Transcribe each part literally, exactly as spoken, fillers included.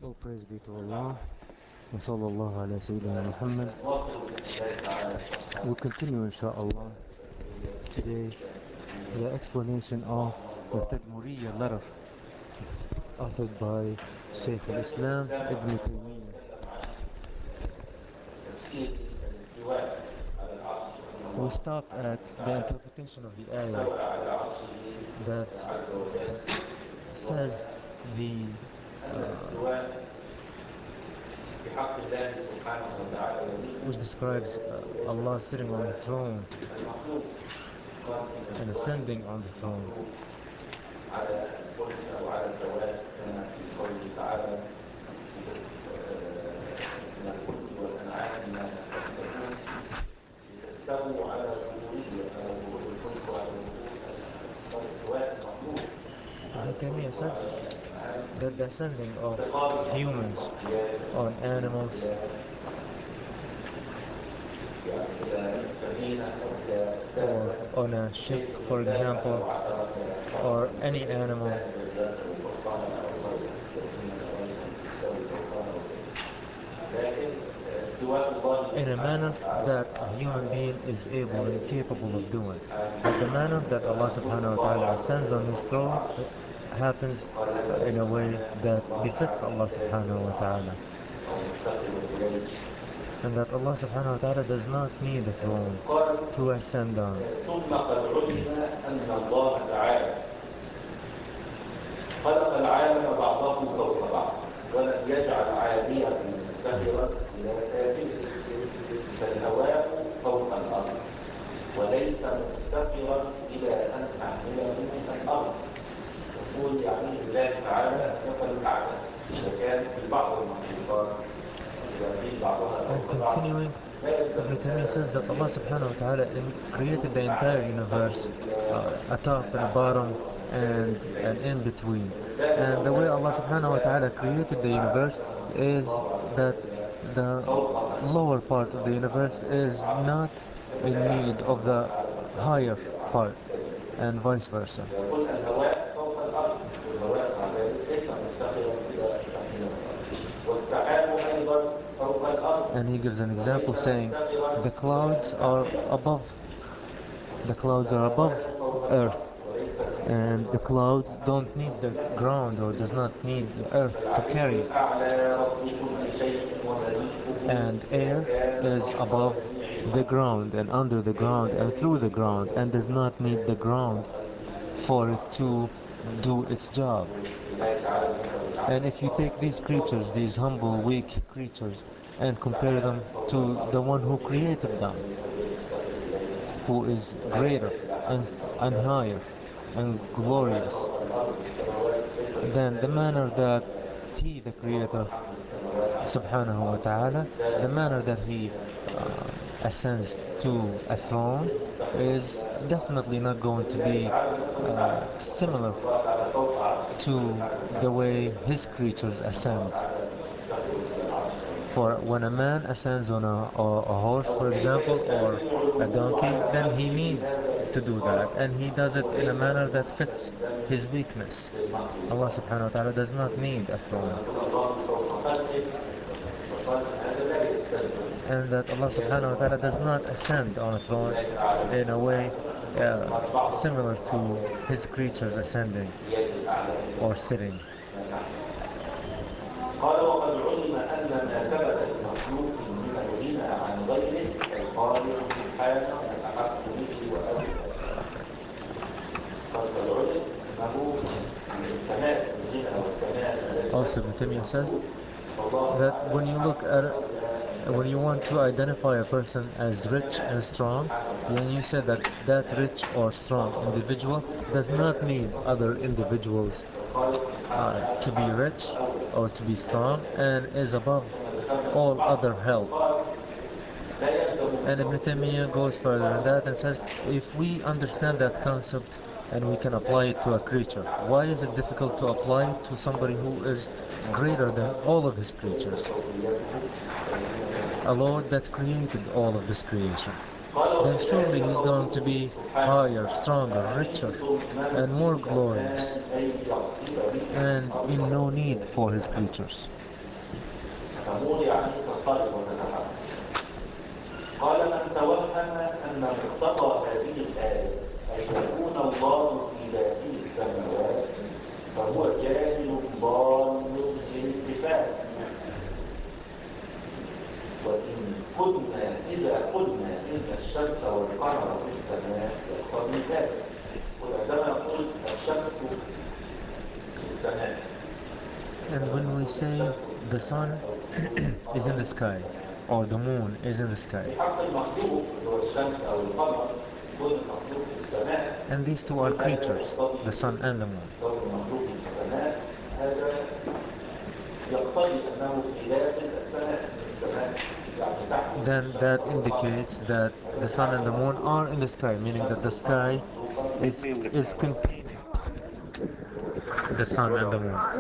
All praise be to Allah. Wa sallallahu ala Sayyidina Muhammad. We'll continue inshaAllah today the explanation of the Tadmuriyya letter authored by Shaykh al-Islam Ibn Taymiyyah. We stopped at the interpretation of the ayah that says the uh, which describes uh, Allah sitting on the throne and ascending on the throne. Ibn Taymiyyah said that the ascending of humans on animals or on a ship, for example, or any animal in a manner that a human being is able and capable of doing. But the manner that Allah subhanahu wa ta'ala ascends on his throne happens in a way that befits Allah subhanahu wa ta'ala. And that Allah subhanahu wa ta'ala does not need a throne to ascend on. خلق العالم بعضه فوق بعض ولم يجعل عاليا مستقرا الى سافله فالهواء فوق الارض وليس مستقرا الى ان تحمله الارض. يقول يعني الله تعالى مثل الاعلى اذا كان في بعض المخلوقات في بعضها And continuing, Ibn Taymiyyah says that Allah subhanahu wa ta'ala created the entire universe, uh, a top and a bottom and an in between. And the way Allah subhanahu wa ta'ala created the universe is that the lower part of the universe is not in need of the higher part, and vice versa. And he gives an example saying the clouds are above the clouds are above earth, and the clouds don't need the ground or does not need the earth to carry, and air is above the ground and under the ground and through the ground and does not need the ground for it to do its job. And if you take these creatures, these humble, weak creatures, and compare them to the one who created them, who is greater and, and higher and glorious, then the manner that he, the creator, subhanahu wa ta'ala, the manner that he uh, ascends to a throne is definitely not going to be uh, similar to the way his creatures ascend. For when a man ascends on a, a, a horse, for example, or a donkey, then he needs to do that, and he does it in a manner that fits his weakness. Allah subhanahu wa ta'ala does not need a throne. And that Allah subhanahu wa ta'ala does not ascend on a throne in a way uh, similar to his creatures ascending or sitting. قال وقد علم أن ما ثبت المخلوق من الغنى عن غيره القادر سبحانه أحق به وأولى. قد علم أنه الكمال الغنى والكمال. Also, Ibn Taymiyyah says that when you look at it, when you want to identify a person as rich and strong, then you say that that rich or strong individual does not need other individuals uh, to be rich or to be strong, and is above all other help. And Ibn Taymiyyah goes further than that and says, if we understand that concept and we can apply it to a creature, why is it difficult to apply it to somebody who is greater than all of his creatures? A Lord that created all of this creation. Then surely he's going to be higher, stronger, richer, and more glorious, and in no need for his creatures. تمور يعني تضطرب وتتحرك. قال من توهم أن مقتضى هذه الآية أن يكون الله في ذاته السماوات فهو جاهل ضال بالاتفاق. وإن قلنا إذا قلنا إن الشمس والقمر في السماء يقتضي ذلك. وعندما نقول الشمس في السماء And when we say the sun is in the sky or the moon is in the sky, حق المخلوق هو الشمس أو القمر يكون المخلوق في السماء. and these two are creatures, the sun and the moon, لو المخلوق في السماء هذا يقتضي أنه في داخل السماء السماء يعني تحت. then that indicates that the sun and the moon are in the sky, meaning that the sky is, is containing the sun and the moon,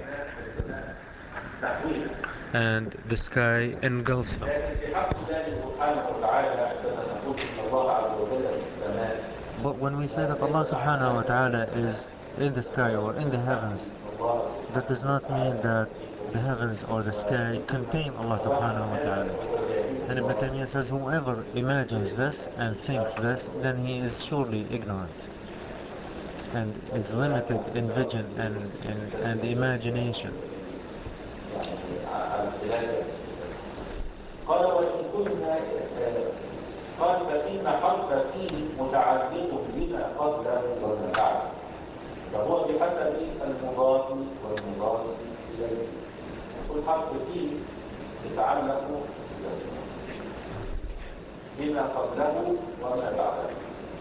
and the sky engulfs them. لكن في حق الله سبحانه وتعالى عندما نقول إن الله عز وجل في السماء. But when we say that Allah subhanahu wa ta'ala is in the sky or in the heavens, that does not mean that the heavens or the sky contain Allah subhanahu wa ta'ala. And Ibn Taymiyyah says whoever imagines this and thinks this, then he is surely ignorant and is limited in vision and, and, and imagination. قال وإن كنا قال فإن حرف فيه متعلق بما قبله وما بعده فهو بحسب المضاف والمضاف إليه. كل حرف فيه يتعلق بما قبله وما بعده.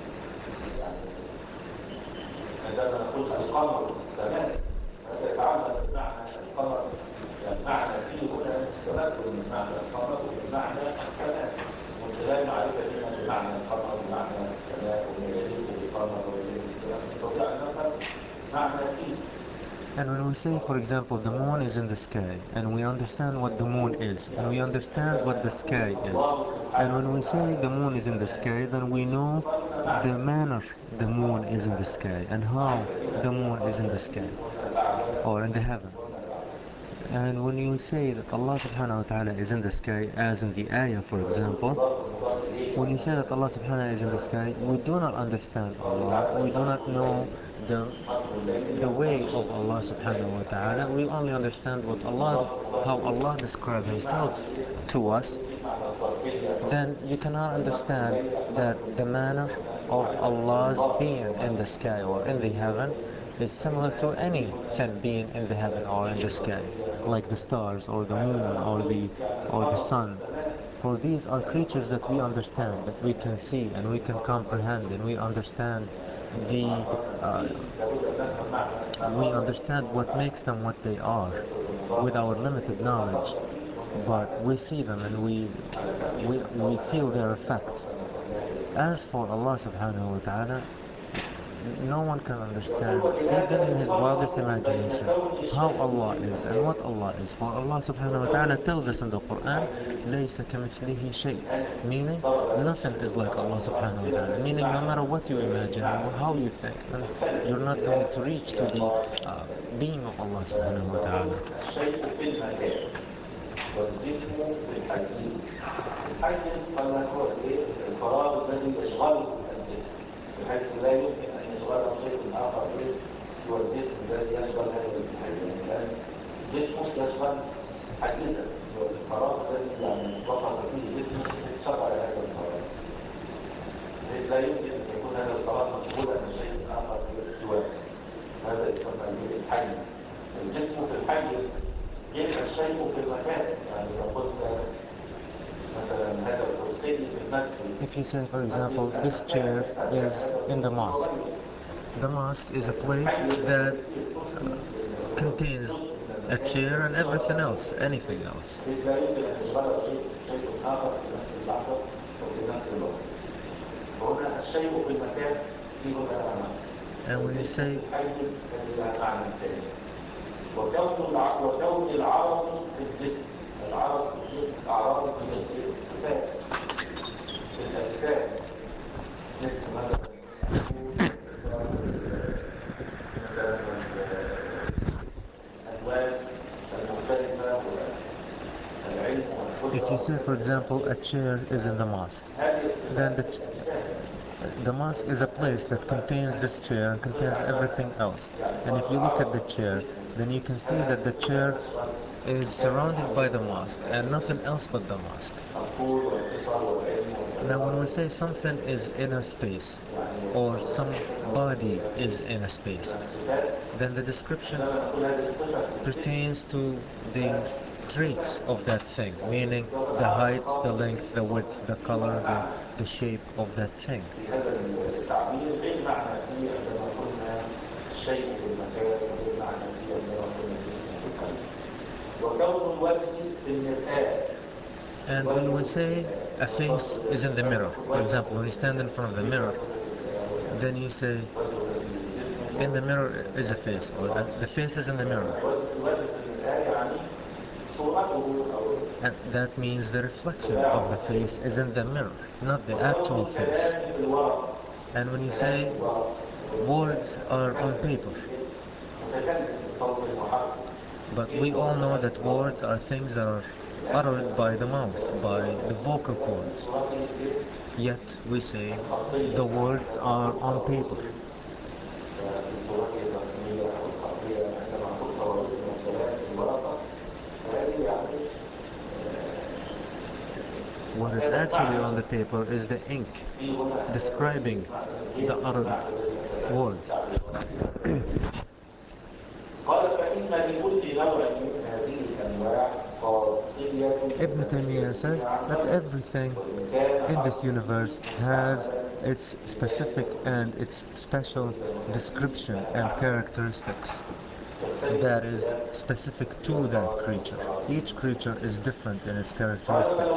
عندما نقول القمر في السماء هذا يتعلق بمعنى القمر، المعنى فيه هنا التمثل من معنى القمر وبمعنى السماء، من خلال معرفتنا بمعنى القمر ومعنى السماء وما يليق بالقمر ويليق بالسماء نستطيع ان نفهم معنى فيه. And when we say, for example, the moon is in the sky, and we understand what the moon is, and we understand what the sky is, and when we say the moon is in the sky, then we know the manner the moon is in the sky, and how the moon is in the sky, or in the heaven. And when you say that Allah subhanahu wa ta'ala is in the sky, as in the ayah for example, when you say that Allah subhanahu wa ta'ala is in the sky, we do not understand Allah, we do not know the, the way of Allah subhanahu wa ta'ala, we only understand what Allah, how Allah describes Himself to us. Then you cannot understand that the manner of Allah's being in the sky or in the heaven is similar to anything being in the heaven or in the sky, like the stars or the moon or the or the sun. For these are creatures that we understand, that we can see and we can comprehend, and we understand the uh, we understand what makes them what they are with our limited knowledge, but we see them and we we, we feel their effect. As for Allah subhanahu wa ta'ala, no one can understand, even in his wildest imagination, how Allah is and what Allah is. For Allah subhanahu wa ta'ala tells us in the Quran, لَيْسَ كَمِثْلِهِ شَيْءٍ, meaning nothing is like Allah subhanahu wa ta'ala, meaning no matter what you imagine and how you think, then you're not going to reach to the uh, being of Allah subhanahu wa ta'ala. والجسم بالحيز. الحيز قال هو الفراغ الذي يشغله الجسم بحيث لا يمكن ان يشغله شيء اخر سوى الجسم الذي يشغل هذا الحيز. الان جسمه يشغل حيزا والفراغ الذي يعني وقف فيه جسمه يشغل هذا الفراغ بحيث لا يمكن ان يكون هذا الفراغ مشغولا بشيء اخر سواه. هذا يسمى بالحيز. الجسم في الحيز غير الشيء في المكان. يعني لو قلت مثلا هذا الكرسي في المسجد. If you say, for example, this chair is in the mosque, the mosque is a place that uh, contains a chair and everything else, anything else. لا يمكن ان يشغله شيء شيء اخر في نفس اللحظه وفي نفس الوقت. فهنا الشيء في المكان فيه هنا And when you say الحيز لها معنى ثاني. وكون الع... وكون العرض في الجسم. العرض في الجسم اعراض في الصفات في الاجسام مثل مثلا الالوان المختلفه if you say, for example, a chair is in the mosque, then the, ch the mosque is a place that contains this chair and contains everything else. And if you look at the chair, then you can see that the chair is surrounded by the mosque and nothing else but the mosque. Now when we say something is in a space or somebody is in a space, then the description pertains to the traits of that thing, meaning the height, the length, the width, the color, the, the shape of that thing. And when we say a face is in the mirror, for example, when you stand in front of the mirror, then you say, in the mirror is a face, or the, the face is in the mirror. And that means the reflection of the face is in the mirror, not the actual face. And when you say words are on paper, but we all know that words are things that are uttered by the mouth, by the vocal cords. Yet we say the words are on paper. What is actually on the paper is the ink describing the uttered words. Ibn Taymiyyah says that everything in this universe has its specific and its special description and characteristics that is specific to that creature. Each creature is different in its characteristics.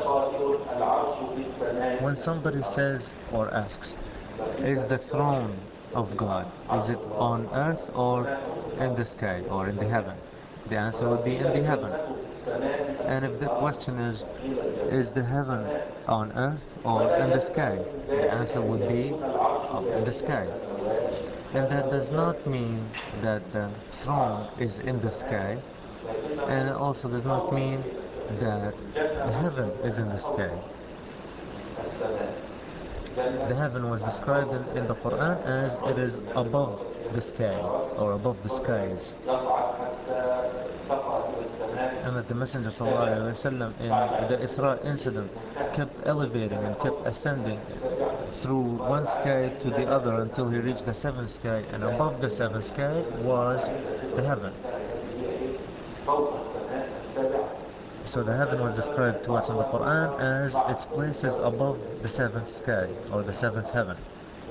When somebody says or asks, is the throne of God, is it on earth or in the sky or in the heaven? The answer would be in the heaven. And if the question is, is the heaven on earth or in the sky? The answer would be up in the sky. And that does not mean that the throne is in the sky, and it also does not mean that the heaven is in the sky. The heaven was described in, in the Quran as it is above the sky, or above the skies. And that the Messenger ﷺ in the Isra incident kept elevating and kept ascending through one sky to the other until he reached the seventh sky, and above the seventh sky was the heaven. So the heaven was described to us in the Quran as its place is above the seventh sky, or the seventh heaven.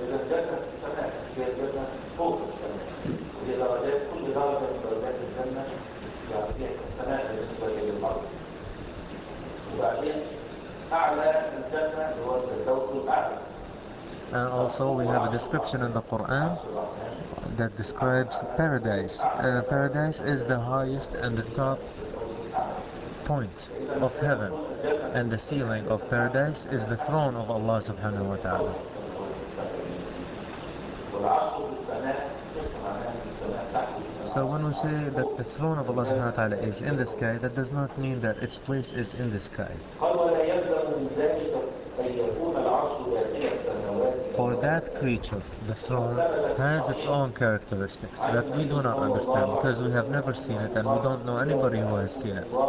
And also we have a description in the Quran that describes paradise. Uh, paradise is the highest and the top point of heaven, and the ceiling of paradise is the throne of Allah subhanahu wa ta'ala. So when we say that the throne of Allah subhanahu wa ta'ala is in the sky, that does not mean that its place is in the sky. For that creature, the throne has its own characteristics that we do not understand because we have never seen it and we don't know anybody who has seen it.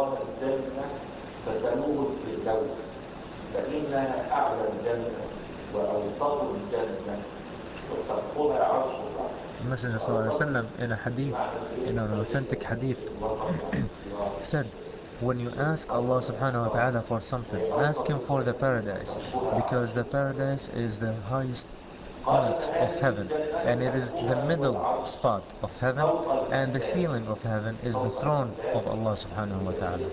The Messenger ﷺ in a hadith, in an authentic hadith, said, when you ask Allah subhanahu wa ta'ala for something, ask Him for the paradise, because the paradise is the highest point of heaven, and it is the middle spot of heaven, and the ceiling of heaven is the throne of Allah subhanahu wa ta'ala.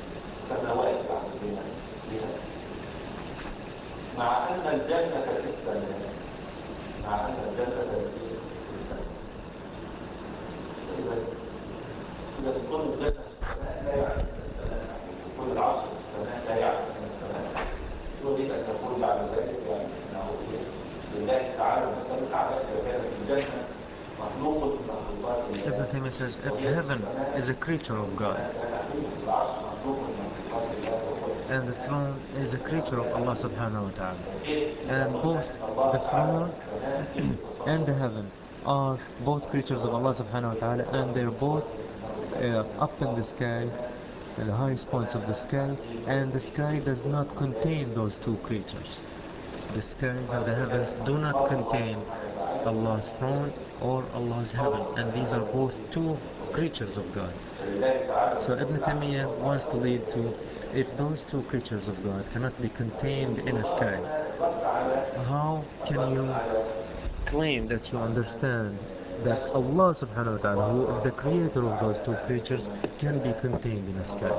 Ibn Taymiyyah says, if heaven is a creature of God, and the throne is a creature of Allah subhanahu wa ta'ala. And both the throne and the heaven are both creatures of Allah subhanahu wa ta'ala, and they're both uh, up in the sky, in the highest points of the sky, and the sky does not contain those two creatures. The skies and the heavens do not contain Allah's throne or Allah's heaven, and these are both two creatures of God. So Ibn Taymiyyah wants to lead to, if those two creatures of God cannot be contained in a sky, how can you claim that you understand that Allah subhanahu wa ta'ala, who is the creator of those two creatures, can be contained in a sky?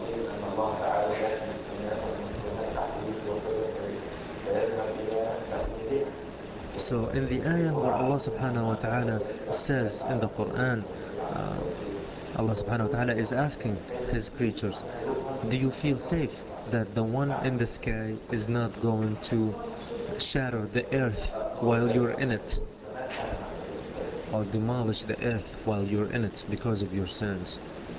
So in the ayah where Allah subhanahu wa ta'ala says in the Quran, uh, Allah subhanahu wa ta'ala is asking his creatures, do you feel safe that the one in the sky is not going to shatter the earth while you're in it, or demolish the earth while you're in it because of your sins?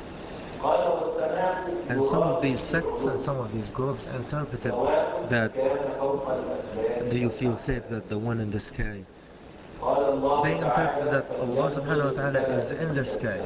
And some of these sects and some of these groups interpreted that, do you feel safe that the one in the sky? They interpret that Allah subhanahu wa ta'ala is in the sky.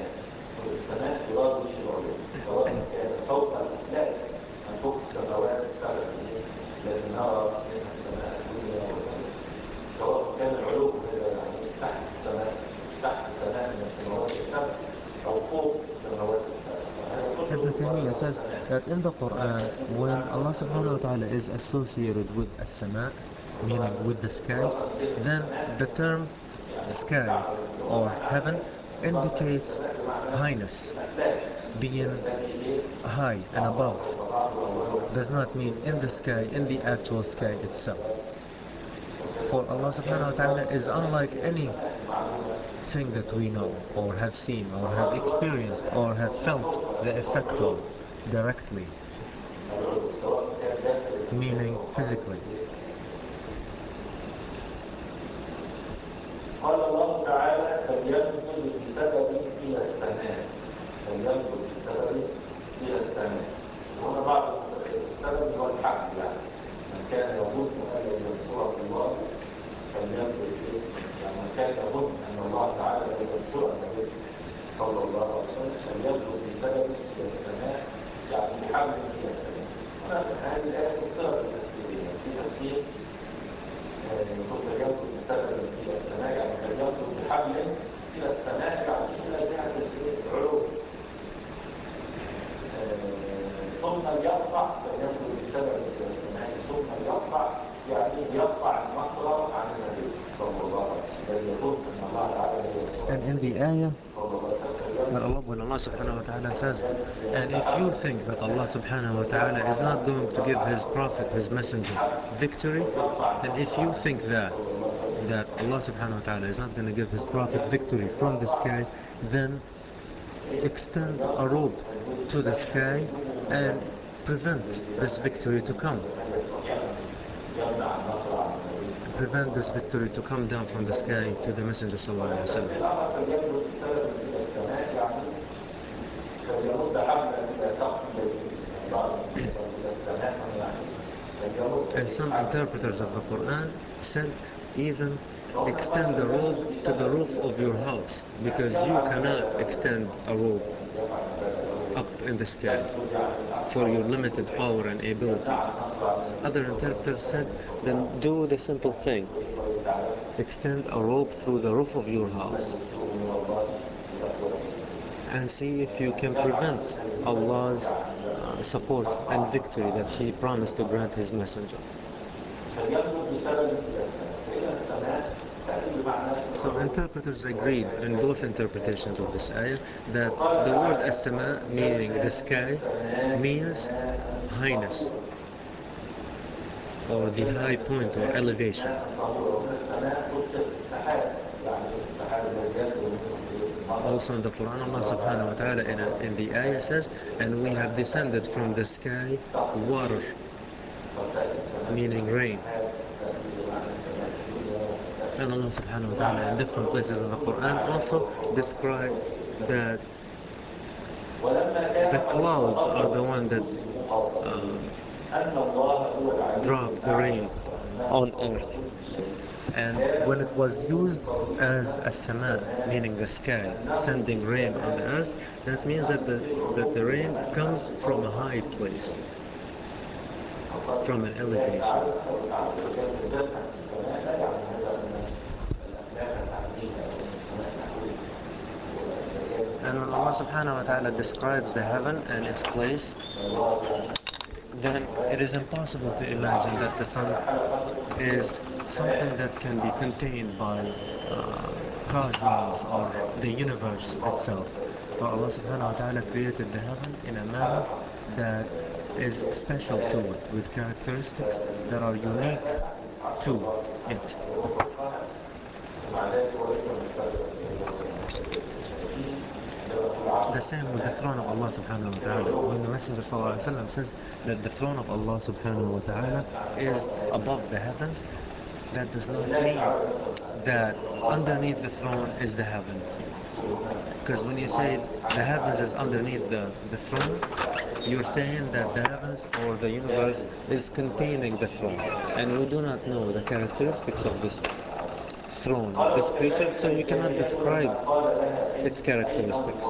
Ibn Taymiyyah says that in the Quran, when Allah subhanahu wa ta'ala is associated with as-sama', meaning with the sky, then the term sky or heaven indicates highness, being high and above. Does not mean in the sky, in the actual sky itself. For Allah subhanahu wa ta'ala is unlike any thing that we know or have seen or have experienced or have felt the effect of directly, meaning physically. قال الله تعالى فلينظر بسبب إلى السماء فلينظر بسبب إلى السماء. وهنا بعض السبب هو الحق، يعني من كان يظن أن ينصره الله فلينظر إليه، يعني من كان يظن أن الله تعالى ينصر النبي صلى الله عليه وسلم فلينظر بسبب إلى السماء، يعني بحبل إلى السماء. هنا هذه الآية الصلة التفسيرية في تفسير فلينظر بسبب إلى السماء، يعني فلينظر بحبل إلى السماء، يعني إلى جهة العلو، ثم يرفع فلينظر بسبب إلى السماء ثم يرفع، يعني يرفع النصر عن النبي صلى الله عليه وسلم يظن أن الله تعالى هو. And in the ayah where Allah, when Allah subhanahu wa ta'ala says, and if you think that Allah subhanahu wa ta'ala is not going to give his prophet, his messenger, victory, and if you think that that Allah subhanahu wa ta'ala is not going to give his prophet victory from the sky, then extend a rope to the sky and prevent this victory to come. Prevent this victory to come down from the sky to the Messenger sallallahu alaihi wasallam. And some interpreters of the Quran said even extend the rope to the roof of your house, because you cannot extend a rope up in the sky for your limited power and ability. Other interpreters said, then do the simple thing, extend a rope through the roof of your house and see if you can prevent Allah's uh, support and victory that He promised to grant His messenger. So interpreters agreed in both interpretations of this ayah that the word as-sama, meaning the sky, means highness or the high point or elevation. Also in the Quran, Allah subhanahu wa ta'ala in, a, in the ayah says, and we have descended from the sky water, meaning rain. And Allah subhanahu wa ta'ala in different places in the Quran also describe that the clouds are the one that um, أن الله هو العليم drop the rain on earth. And when it was used as a sama, meaning the sky, sending rain on the earth, that means that the, that the rain comes from a high place, from an elevation. And when Allah subhanahu wa ta'ala describes the heaven and its place, then it is impossible to imagine that the sun is something that can be contained by uh, cosmos or the universe itself. But Allah subhanahu wa ta'ala created the heaven in a manner that is special to it, with characteristics that are unique to it. The same with the throne of Allah subhanahu wa ta'ala. When the Messenger sallallahu alaihi wasallam says that the throne of Allah subhanahu wa ta'ala is above the heavens, that does not mean that underneath the throne is the heaven. Because when you say the heavens is underneath the, the throne, you're saying that the heavens or the universe is containing the throne. And we do not know the characteristics of this throne, this creature, so we cannot describe its characteristics.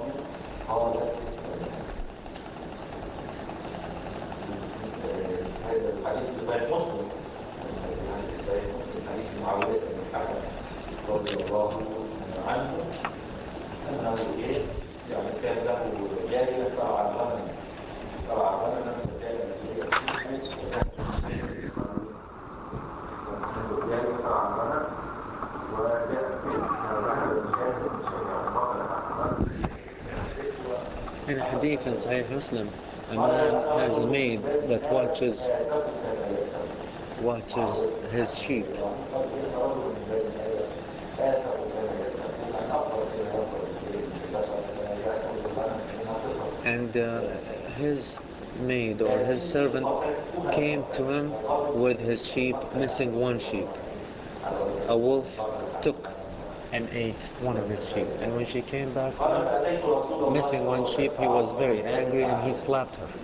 رضي الله عنه أنه إيه يعني كان له جارية ترعى الغنم ترعى غنما فكان جارية ترعى الغنم In a hadith in Sahih Muslim, a man has a maid that watches watches his sheep. And uh, his maid or his servant came to him with his sheep, missing one sheep. A wolf took and ate one of his sheep. And when she came back to him, missing one sheep, he was very angry and he slapped her.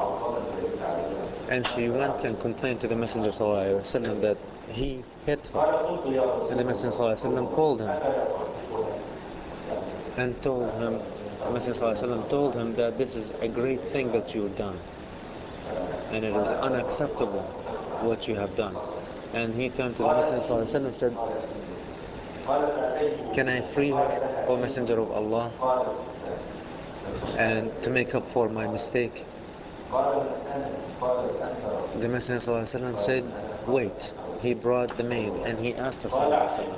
And she went and complained to the Messenger ﷺ that he hit her. And the Messenger ﷺ called him and told him, the Messenger ﷺ told him that this is a great thing that you've done. And it is unacceptable what you have done. And he turned to the Messenger ﷺ and said, can I free her, O Messenger of Allah, and to make up for my mistake? The Messenger ﷺ said, wait. He brought the maid and he asked her ﷺ.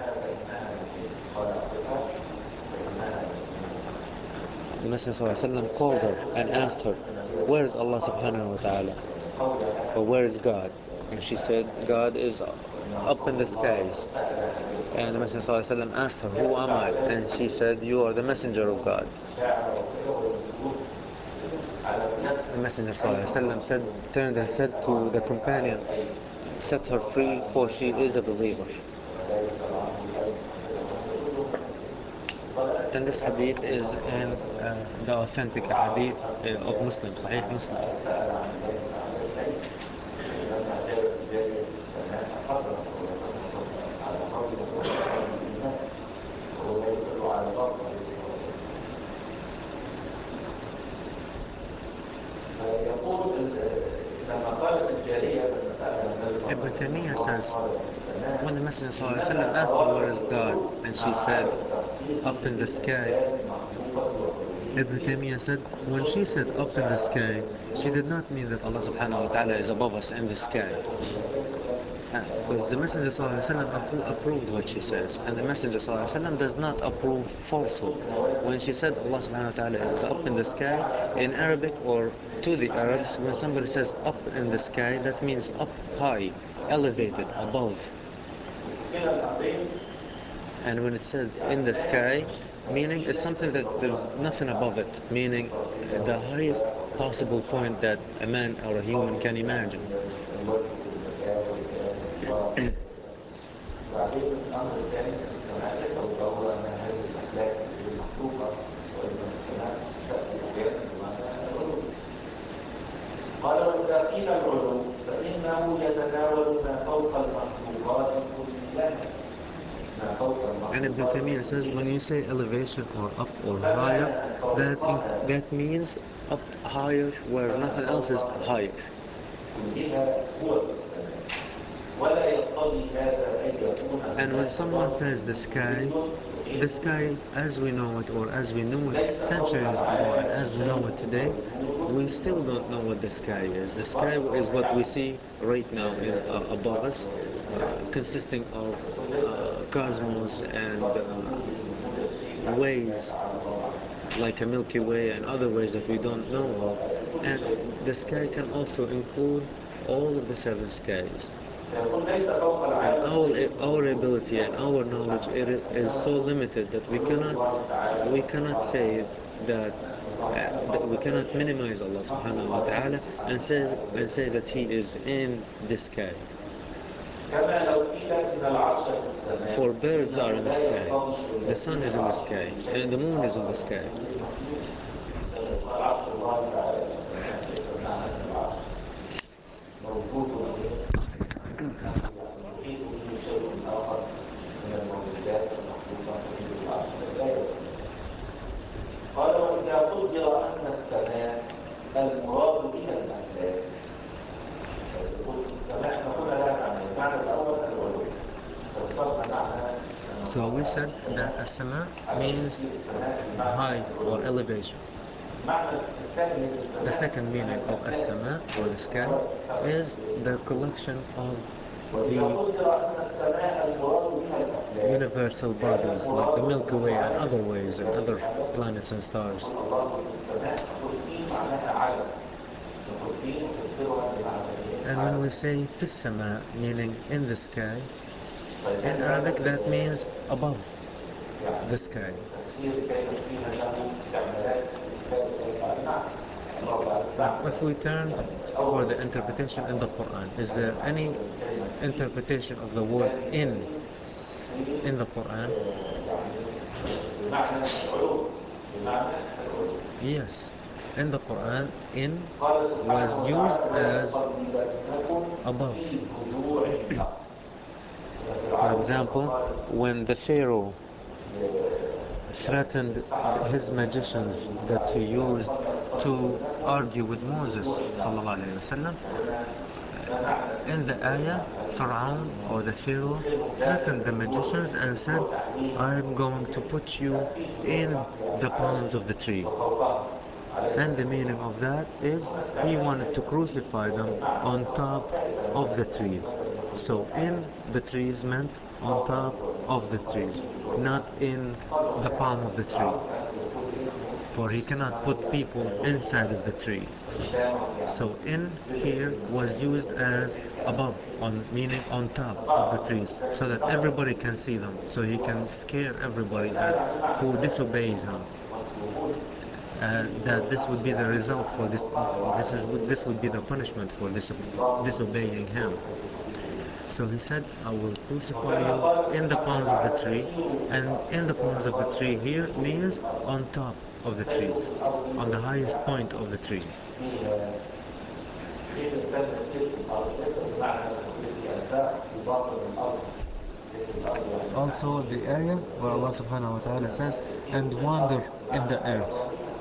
The Messenger ﷺ called her and asked her, where is Allah subhanahu wa ta'ala? Or where is God? And she said, God is up in the skies. And the Messenger ﷺ asked her, who am I? And she said, you are the messenger of God. The Messenger ﷺ said, turned and said to the companion, set her free, for she is a believer. And this hadith is in uh, the authentic hadith uh, of Muslim, Sahih Muslim. Ibn Taymiyyah says, when the Messenger ﷺ asked her where is God, and she said, up in the sky, Ibn Taymiyyah said, when she said up in the sky, she did not mean that Allah subhanahu wa ta'ala is above us in the sky. Because the Messenger ﷺ approved what she says, and the Messenger ﷺ does not approve falsehood. When she said Allah subhanahu wa ta'ala is up in the sky, in Arabic or to the Arabs, when somebody says up in the sky, that means up high, elevated, above. And when it says in the sky, meaning it's something that there's nothing above it, meaning the highest possible point that a man or a human can imagine. قال وإذا قيل العلو فإنه يتناول ما فوق المخلوقات كلها ما فوق And Ibn المخلوقات Taymiyyah says when you say elevation or up or higher, that in, that means up higher where nothing else is higher. كلها هو في السماء ولا يقتضي هذا أن يكون And when someone says the sky, the sky as we know it or as we knew it centuries ago and as we know it today, we still don't know what the sky is. The sky is what we see right now in, uh, above us, uh, consisting of uh, cosmos and uh, ways like a Milky Way and other ways that we don't know of. And the sky can also include all of the seven skies. And our, our ability and our knowledge it is so limited that we cannot we cannot say that, uh, that we cannot minimize Allah subhanahu wa ta'ala and say and say that He is in the sky. For birds are in the sky, the sun is in the sky, and the moon is in the sky. قال وإذا قدر أن السماء المراد بها الأفلاك السماء نقول لها معنى المعنى الأول العلو فاسترنا معنى. So we said that as-sama means high or elevation. The second meaning of as-sama or the sky is the collection of the universal bodies like the Milky Way and other ways and other planets and stars. And when we say fis-sama, meaning in the sky, in Arabic that means above the sky. Now, if we turn for the interpretation in the Quran, is there any interpretation of the word in in the Quran? Yes. In the Quran, in was used as above. For example, when the Pharaoh threatened his magicians that he used to argue with Moses sallallahu alaihi wasallam, in the ayah, Pharaoh or the Pharaoh threatened the magicians and said, I am going to put you in the palms of the tree. And the meaning of that is he wanted to crucify them on top of the trees. So in the trees meant on top of the trees, not in the palm of the tree. For he cannot put people inside of the tree. So in here was used as above, on meaning on top of the trees, so that everybody can see them, so he can scare everybody that who disobeys him. Uh, that this would be the result for this. This is this would be the punishment for dis disobeying him. So he said, I will crucify you in the palms of the tree, and in the palms of the tree here means on top of the trees, on the highest point of the tree. Also the ayah where Allah subhanahu wa ta'ala says, and wander in the earth.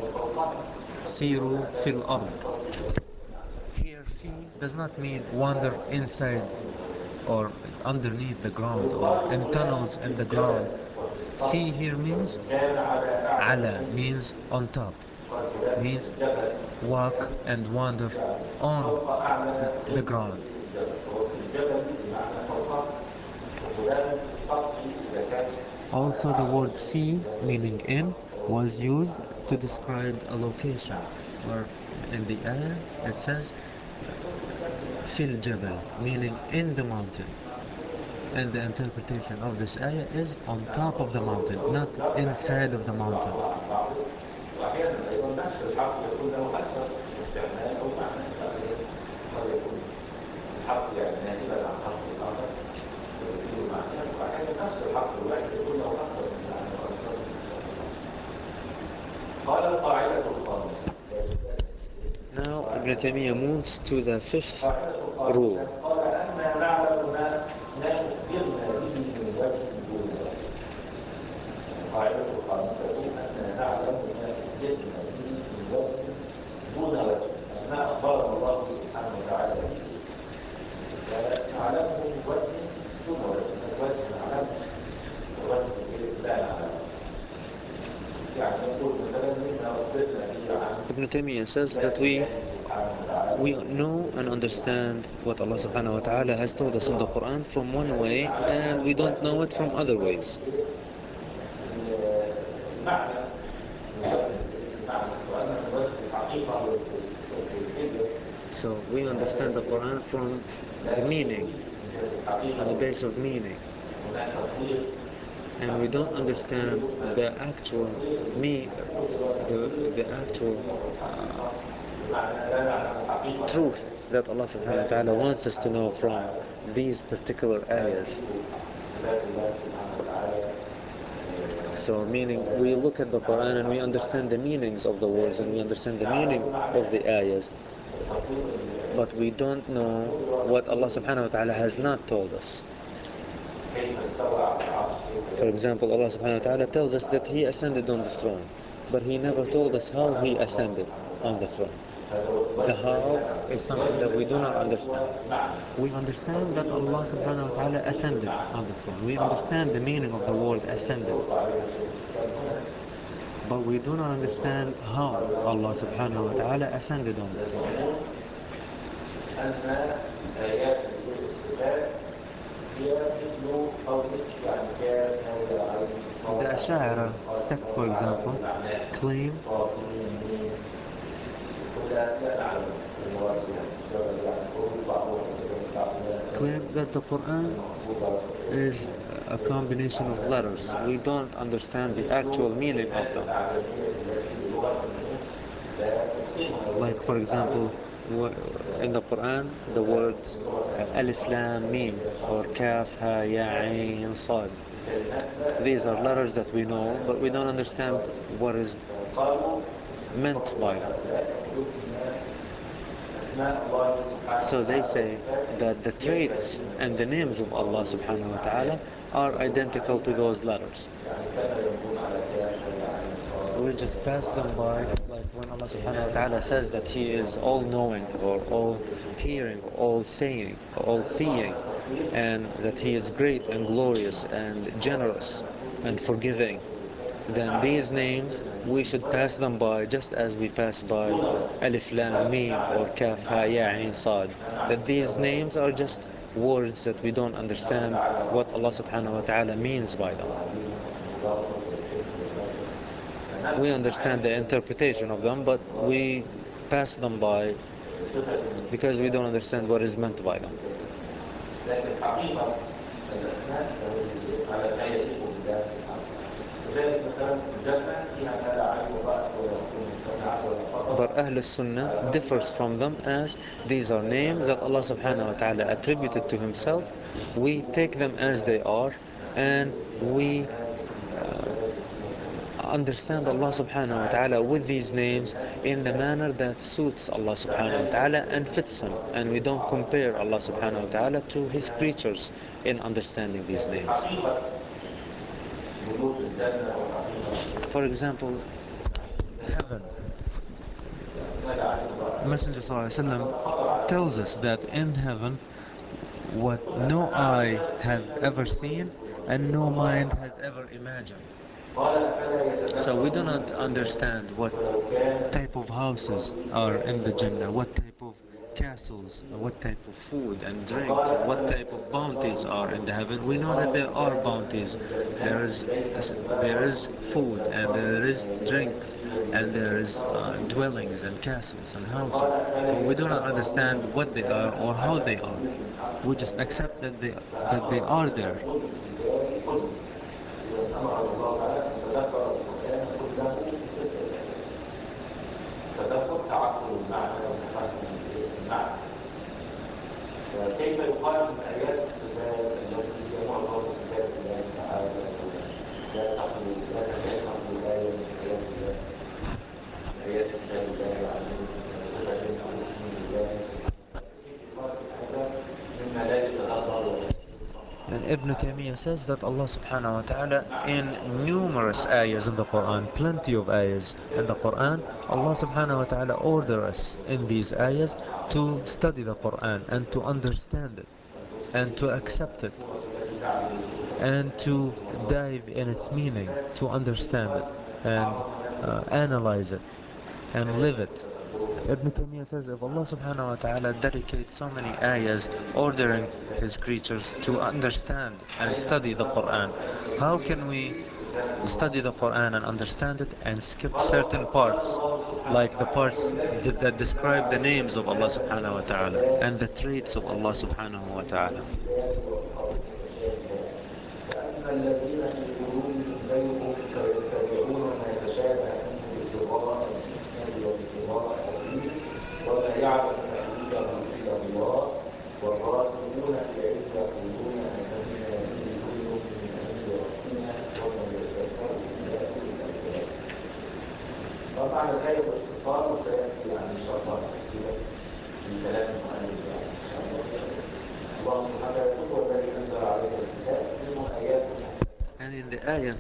Siru fil ard. Here see does not mean wander inside or underneath the ground or in tunnels in the ground. Fi here means ala, means on top, means walk and wander on the ground. Also the word fi, meaning in, was used to describe a location, where in the ayah it says fil jabal, meaning in the mountain. And the interpretation of this ayah is on top of the mountain, not inside of the mountain. Now Ibn Taymiyyah moves to the fifth قاعدة الخامسة rule. قال أن نعلم ما ما أخبرنا به من وجه دون وجه. القاعدة الخامسة أن نعلم ما أخبرنا به من وجه دون وجه. ما أخبرنا الله سبحانه وتعالى به نعلمه من وجه دون وجه. الوجه نعلمه ووجه لا نعلمه. يعني يقول مثلا مما أخبرنا به عن Ibn Taymiyyah says that we we know and understand what Allah subhanahu wa ta'ala has told us in the Quran from one way, and we don't know it from other ways. So we understand the Quran from the meaning, on the base of meaning, and we don't understand the actual me, the, the actual uh, truth that Allah subhanahu wa ta'ala wants us to know from these particular ayahs. So meaning we look at the Quran and we understand the meanings of the words and we understand the meaning of the ayahs, but we don't know what Allah subhanahu wa ta'ala has not told us. For example, Allah subhanahu wa ta'ala tells us that He ascended on the throne, but He never told us how He ascended on the throne. The how is something that we do not understand. We understand that Allah subhanahu wa ta'ala ascended on the throne. We understand the meaning of the word ascended. But we do not understand how Allah subhanahu wa ta'ala ascended on the throne. The Ash'ari sect, for example, claim claim that the Quran is a combination of letters. We don't understand the actual meaning of them. Like, for example, in the Quran, the words Alif Lam Mim or Kaf Ha Ya Ain Sad. These are letters that we know, but we don't understand what is meant by them. So they say that the traits and the names of Allah subhanahu wa ta'ala are identical to those letters. We just pass them by, like when Allah subhanahu wa ta'ala says that He is all-knowing or all-hearing, all-seeing, all-seeing, and that He is great and glorious and generous and forgiving. Then these names, we should pass them by just as we pass by Alif Lam Mim or Kaf Ha Ya Ain Sad. That these names are just words that we don't understand what Allah subhanahu wa ta'ala means by them. We understand the interpretation of them, but we pass them by because we don't understand what is meant by them. But Ahl Sunnah differs from them as these are names that Allah subhanahu wa ta'ala attributed to Himself. We take them as they are, and we uh, understand Allah subhanahu wa ta'ala with these names in the manner that suits Allah subhanahu wa ta'ala and fits Him, and we don't compare Allah subhanahu wa ta'ala to His creatures in understanding these names. For example, heaven. Messenger sallallahu alaihi wasallam tells us that in heaven what no eye has ever seen and no mind has ever imagined. So we do not understand what type of houses are in the Jannah, what type of castles, what type of food and drink, what type of bounties are in the heaven. We know that there are bounties, there is there is food and there is drink and there is uh, dwellings and castles and houses, but we do not understand what they are or how they are. We just accept that they that they are there. كيف يقال من آيات الصفات التي هي معظم صفات الله تعالى لا تخلو لا تخلو الآية من آيات الله آيات كتاب الله العزيز مما لا يتدبر. And Ibn Taymiyyah says that Allah subhanahu wa ta'ala in numerous ayahs in the Quran, plenty of ayahs in the Quran, Allah subhanahu wa ta'ala order us in these ayahs to study the Quran and to understand it and to accept it and to dive in its meaning, to understand it and uh, analyze it and live it. Ibn Taymiyyah says if Allah subhanahu wa ta'ala dedicates so many ayahs ordering his creatures to understand and study the Quran, how can we study the Quran and understand it and skip certain parts, like the parts that, that describe the names of Allah subhanahu wa ta'ala and the traits of Allah subhanahu wa ta'ala? الذين في قلوبهم زيغ فيتبعون ما تشابه منه ابتغاء الفتنة وابتغاء تأويله وما يعلم تأويله إلا الله والراسخون في العلم يقولون آمنا به كل من عند ربنا وما يذكر إلا أولو الألباب. طبعا الآية باختصار وسيأتي عن الشرح تفصيلا في كلام المؤلف يعني إن شاء الله. الله سبحانه يقول والذي أنزل عليك الكتاب منه آيات. And in the ayah,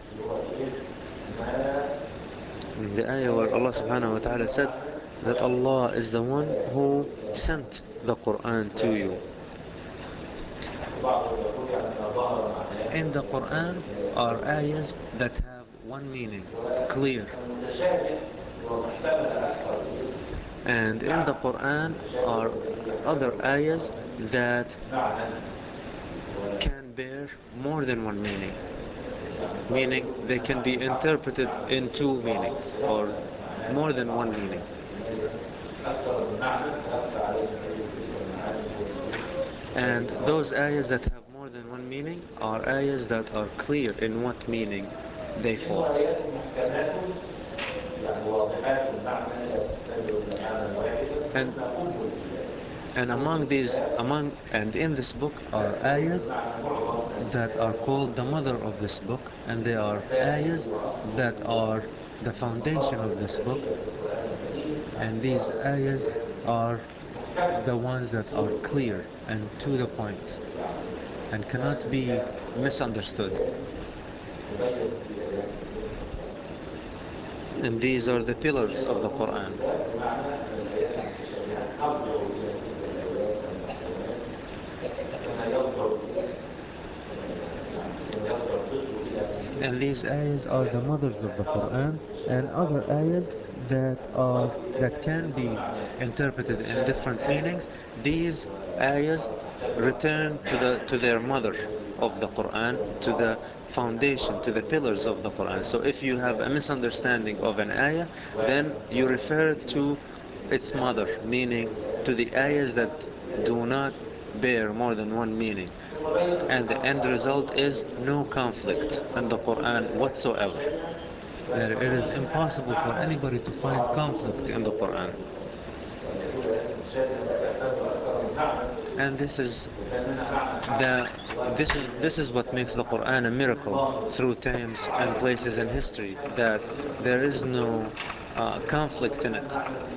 in the ayah where Allah subhanahu wa ta'ala said that Allah is the one who sent the Quran to you. In the Quran are ayahs that have one meaning, clear. And in the Quran are other ayahs that can bear more than one meaning. Meaning they can be interpreted in two meanings or more than one meaning. And those ayahs that have more than one meaning are ayahs that are clear in what meaning they fall. And, and among these, among and in this book are ayahs that are called the mother of this book, and they are ayahs that are the foundation of this book, and these ayahs are the ones that are clear and to the point and cannot be misunderstood. And these are the pillars of the Quran. And these ayahs are the mothers of the Quran, and other ayahs that are that can be interpreted in different meanings. These ayahs return to the to their mother of the Quran, to the foundation, to the pillars of the Quran. So if you have a misunderstanding of an ayah, then you refer to its mother, meaning to the ayahs that do not bear more than one meaning. And the end result is no conflict in the Quran whatsoever. That it is impossible for anybody to find conflict in the Quran. And this is the this is this is what makes the Quran a miracle through times and places in history, that there is no uh, conflict in it.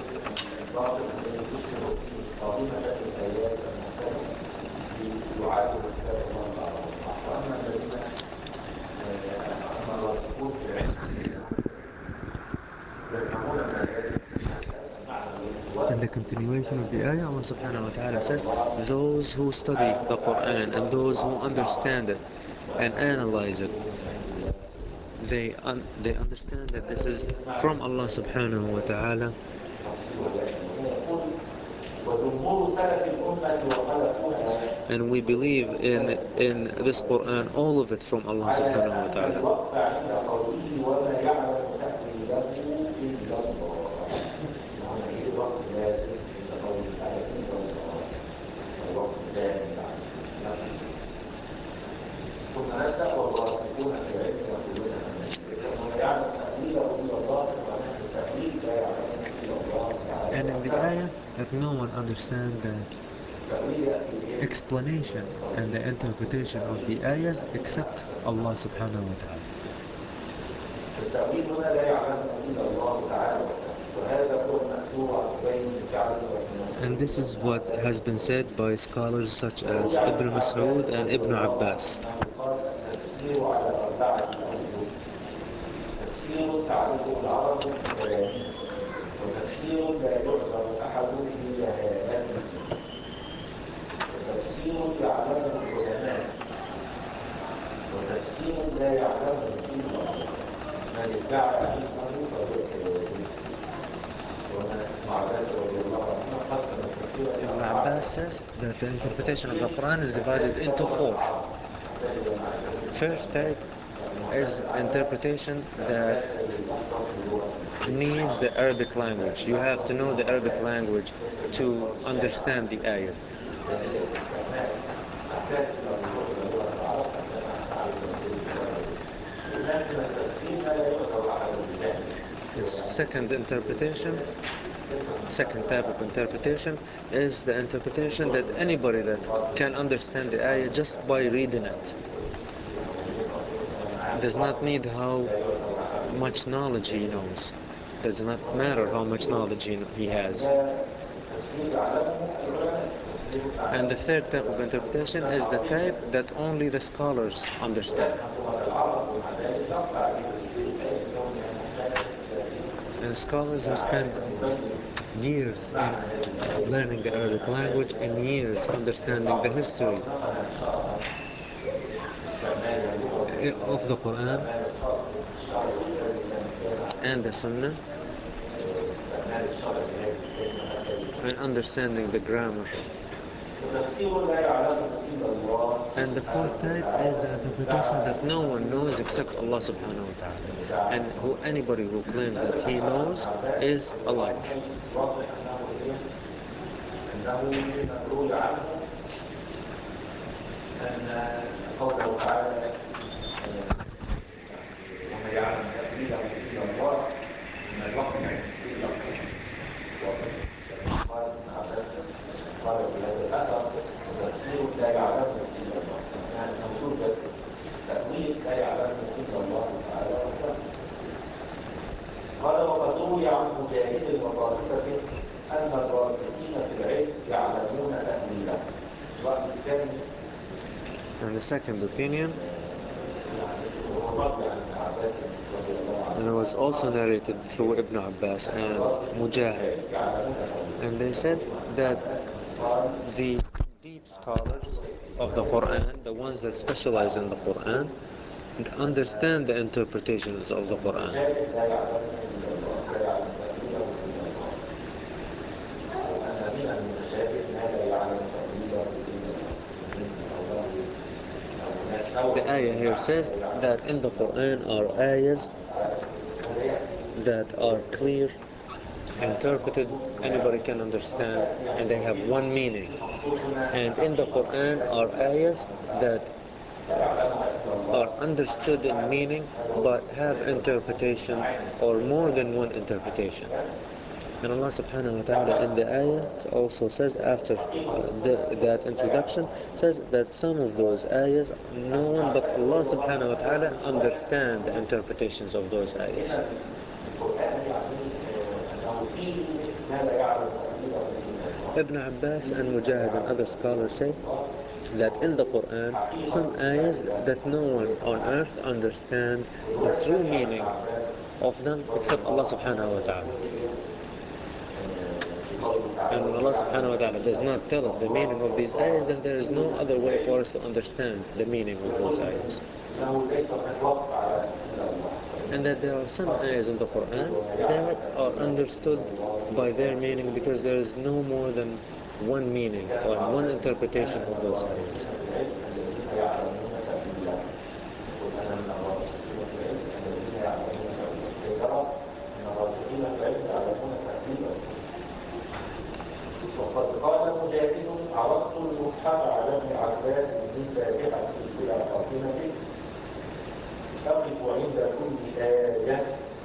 In the continuation of the ayah, Allah subhanahu wa ta'ala says, those who study the Quran and those who understand it and analyze it, they un they understand that this is from Allah subhanahu wa ta'ala. And we believe in in this Quran, all of it from Allah subhanahu wa ta'ala. And in the ayah, that no one understands the explanation and the interpretation of the ayahs except Allah subhanahu wa ta'ala. And this is what has been said by scholars such as Ibn Mas'ud and Ibn Abbas. تفسير تعرفه العرب الثاني وتفسير لا يعذر أحد في جهالته وتفسير يعلمه العلماء وتفسير لا يعلمه إلا الله من ادعى علمه فهو كذلك ومع ذلك رضي الله عنه قسم التفسير Ibn Abbas says that the interpretation of the Quran is divided into four. First type is interpretation that needs the Arabic language. You have to know the Arabic language to understand the ayah. The second interpretation, second type of interpretation is the interpretation that anybody that can understand the ayah just by reading it. Does not need how much knowledge he knows. Does not matter how much knowledge he, he has. And the third type of interpretation is the type that only the scholars understand. And scholars have spent years in learning the Arabic language and years understanding the history of the Quran and the Sunnah and understanding the grammar. And the fourth type is the interpretation that no one knows except Allah subhanahu wa ta'ala. And who anybody who claims that he knows is a liar. أن قوله تعالى وما يعلم تأويله إلا الله إن الوقت إلا الله قال ابن عباس قال في هذا الأثر وتفسير لا يعلمه إلا الله يعني أنه توجد تأويل لا يعلمه إلا الله تعالى وحده قال وقد روي عن مجاهد وطائفة أن الراسخين في العلم يعلمون تأويله الوقت الثاني. And the second opinion, and it was also narrated through Ibn Abbas and Mujahid, and they said that the deep scholars of the Quran, the ones that specialize in the Quran, understand the interpretations of the Quran. The ayah here says that in the Quran are ayahs that are clear, interpreted, anybody can understand, and they have one meaning. And in the Quran are ayahs that are understood in meaning but have interpretation or more than one interpretation. And Allah subhanahu wa ta'ala in the ayah also says after uh, the, that introduction says that some of those ayahs no one but Allah subhanahu wa ta'ala understand the interpretations of those ayahs. Ibn Abbas and Mujahid and other scholars say that in the Quran some ayahs that no one on earth understands the true meaning of them except Allah subhanahu wa ta'ala. And when Allah subhanahu wa ta'ala does not tell us the meaning of these ayahs, then there is no other way for us to understand the meaning of those ayahs. And that there are some ayahs in the Quran that are understood by their meaning because there is no more than one meaning or one interpretation of those ayahs. وقد قال مجاهد عرضت المصحف على ابن عباس من فاتحة إلى خاتمة أقف عند كل آية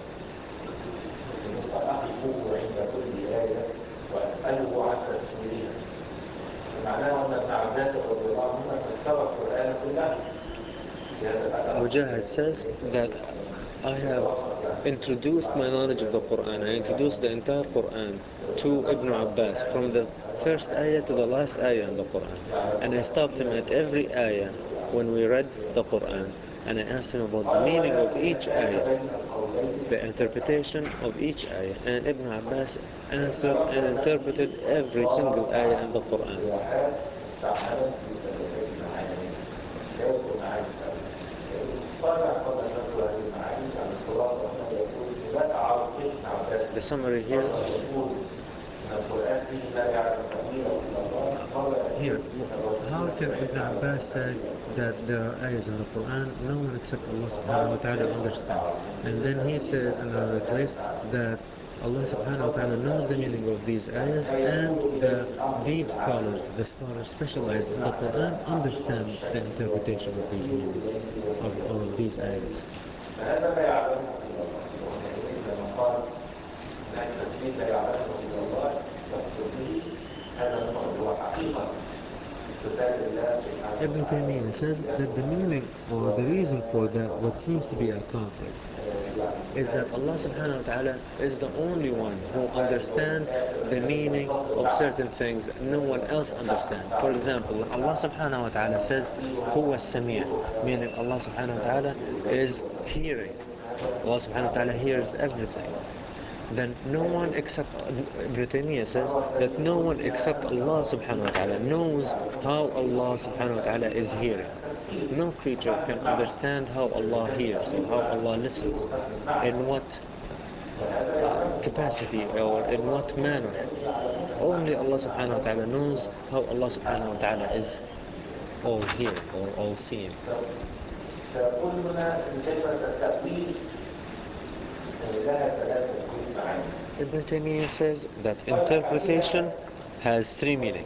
أقف عند كل آية وأسأله عن تفسيرها. معناه أن ابن عباس رضي الله عنه فسر القرآن كله Mujahid says that I have introduced my knowledge of the Quran. I introduced the entire Quran to Ibn Abbas from the first ayah to the last ayah in the Quran. And I stopped him at every ayah when we read the Quran. And I asked him about the meaning of each ayah, the interpretation of each ayah. And Ibn Abbas answered and interpreted every single ayah in the Quran. The summary here, here, how can Ibn Abbas say that there are ayahs in the Quran no one except Allah subhanahu wa ta'ala understands? And then he says in another place that Allah subhanahu wa ta'ala knows the meaning of these ayahs, and the deep scholars, the scholars specialized in the Quran, understand the interpretation of these meanings, of, of these ayahs. Ibn Taymiyyah says that the meaning or the reason for that, what seems to be a conflict, is that Allah subhanahu wa ta'ala is the only one who understands the meaning of certain things no one else understands. For example, when Allah subhanahu wa ta'ala says Huwa as-Sami', meaning Allah subhanahu wa ta'ala is hearing. Allah subhanahu wa ta'ala hears everything. Then no one except, Ibn Taymiyyah says that no one except Allah subhanahu wa ta'ala knows how Allah subhanahu wa ta'ala is hearing. No creature can understand how Allah hears or how Allah listens, in what capacity or in what manner. Only Allah subhanahu wa ta'ala knows how Allah subhanahu wa ta'ala is all hearing or all seeing. Ibn Taymiyyah says that interpretation has three meanings.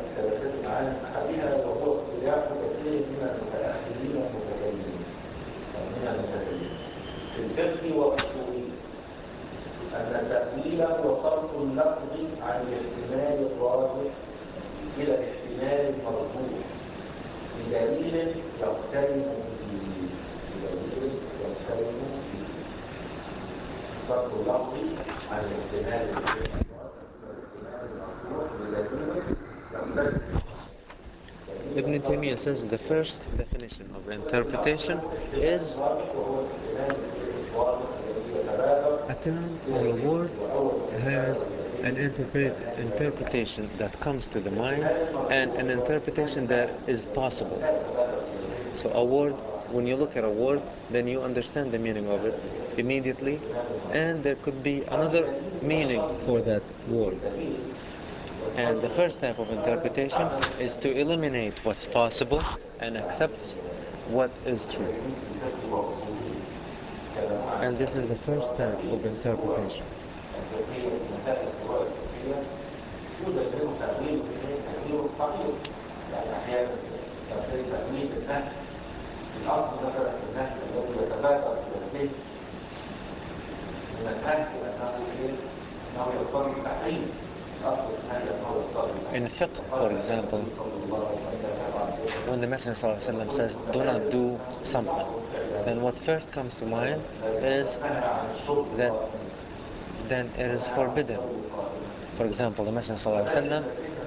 أن التأويل هو صرف اللفظ عن الاحتمال الراجح إلى الاحتمال المرجوح بدليل يقترن فيه بدليل يقترن فيه صرف اللفظ عن الاحتمال المرجوح بدليل يقترن فيه. Ibn Taymiyyah says the first definition of interpretation is a term or a word has an interpret interpretation that comes to the mind and an interpretation that is possible. So a word, when you look at a word, then you understand the meaning of it immediately, and there could be another meaning for that word. And the first type of interpretation is to eliminate what's possible and accept what is true. And this is the first type of interpretation. In fiqh, for example, when the Messenger ﷺ says, do not do something, then what first comes to mind is that then it is forbidden. For example, the Messenger ﷺ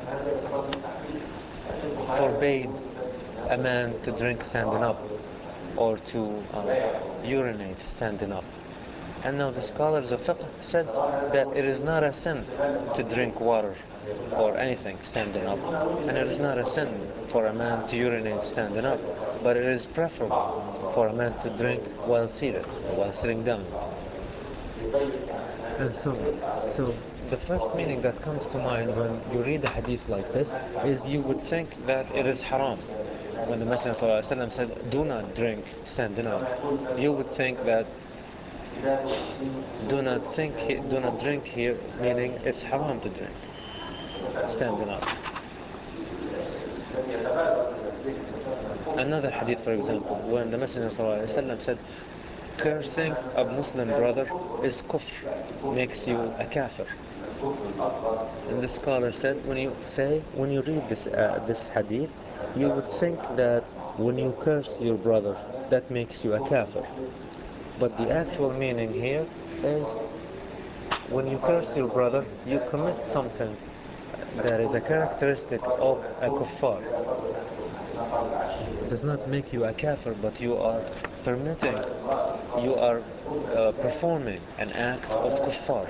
forbade a man to drink standing up or to uh, urinate standing up. And now the scholars of fiqh said that it is not a sin to drink water or anything standing up, and it is not a sin for a man to urinate standing up, but it is preferable for a man to drink while seated or while sitting down. And so on. So the first meaning that comes to mind when you read a hadith like this is you would think that it is haram. When the Messenger ﷺ said, do not drink standing up, you would think that do not think, do not drink here, meaning it's haram to drink standing up. Another hadith, for example, when the Messenger ﷺ said, cursing a Muslim brother is kufr, makes you a kafir. الكفر الأصغر. And the scholar said, when you say, when you read this uh, this hadith, you would think that when you curse your brother, that makes you a kafir. But the actual meaning here is, when you curse your brother, you commit something that is a characteristic of a kuffar. It does not make you a kafir, but you are permitting, you are uh, performing an act of kuffar.